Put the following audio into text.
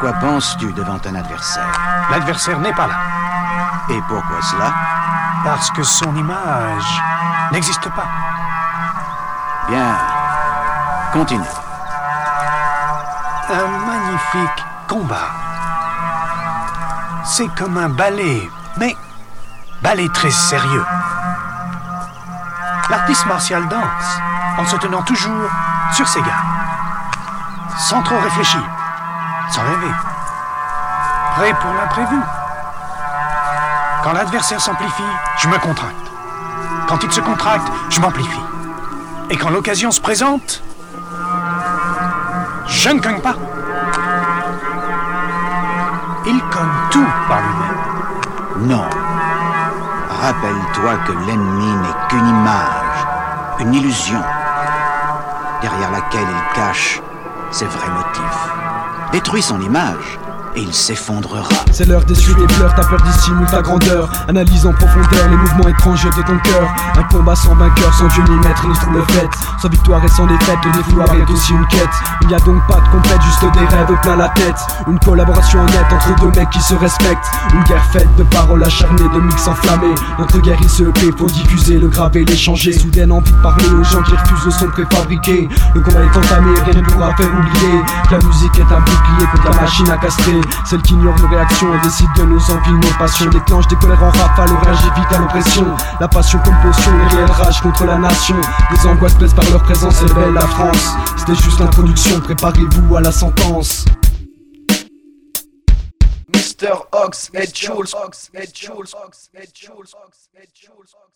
quoi penses-tu devant un adversaire? L'adversaire n'est pas là. Et pourquoi cela? Parce que son image n'existe pas. Bien. Continue. Un magnifique combat. C'est comme un ballet, mais ballet très sérieux. L'artiste martial danse en se tenant toujours sur ses gardes, sans trop réfléchir, sans rêver, prêt pour l'imprévu. Quand l'adversaire s'amplifie, je me contracte. Quand il se contracte, je m'amplifie. Et quand l'occasion se présente, je ne cogne pas. Il cogne tout par lui-même. Non. Rappelle-toi que l'ennemi n'est qu'une image, une illusion, derrière laquelle il cache ses vrais motifs. Détruis son image, et il s'effondrera. C'est l'heure d'essuyer les pleurs, ta peur dissimule ta grandeur. Analyse en profondeur les mouvements étranges de ton cœur. Un combat sans vainqueur, sans Dieu ni maître, nous trouve le fait. Sans victoire et sans défaite, le défouloir est aussi une quête. Il n'y a donc pas de complète, juste des rêves plein la tête. Une collaboration honnête entre deux mecs qui se respectent. Une guerre faite de paroles acharnées, de mix enflammés. Notre guerre ICEP, faut diffuser, le graver, l'échanger. Soudaine envie de parler aux gens qui refusent le son préfabriqué. Le combat est entamé, rien ne pourra faire oublier que la musique est un bouclier contre la machine à castrer. Celle qui ignore nos réactions et décide de nos envies, nos passions. Déclenche des colères en rafale, orage évite à l'oppression. La passion comme potion, les réelles rages contre la nation. Des angoisses blessent par leur présence, c'est belle la France. C'était juste l'introduction, préparez-vous à la sentence. Mr. Ox, Ed Jules, Ox, Ed Jules, Ox, Ed Jules, Ox, Ed Jules.